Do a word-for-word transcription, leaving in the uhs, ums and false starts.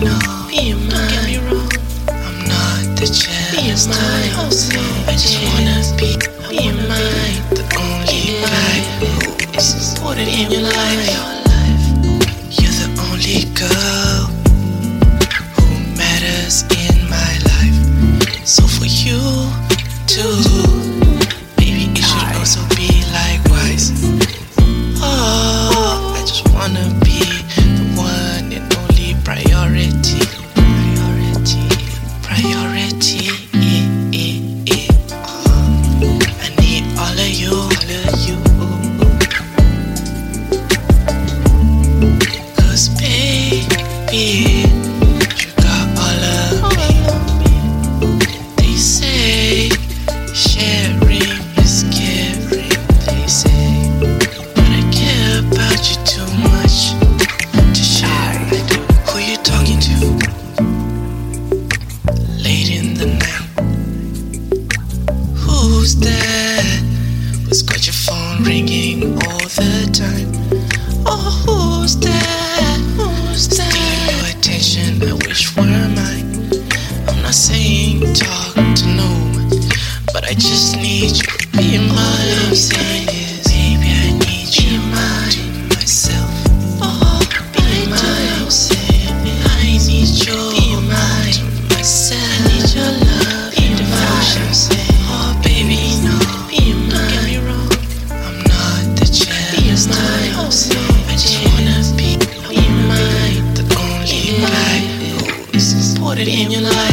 no, be mine. Don't get me wrong, I'm not the jealous type. I just wanna be, be mine. The only guy who is important in your life. You're the only girl who matters in my life. So for you too, baby, it should also be likewise. Oh, I just wanna be the one and only priority. Priority, priority. Eh, eh, eh. Oh, I need all of you, all of you. Cause baby, you got all of me. They say sharing is caring, they say, but I care about you too much to share. Who you talking to? Late in the night. Who's that? Who's got your phone ringing all the time? Oh, who's that? Who's that? Stealing your attention, I wish were mine. I'm not saying talk to no one, but I just need you to be mine. All I'm saying is, baby, I need you mine to myself. Oh, be mine. I'm saying I need you be mine to myself. I need your love and devotion. Oh, baby, no, be mine. Don't get me wrong, I'm not the jealous type. I just wanna be, be mine. The only guy who is important in your life.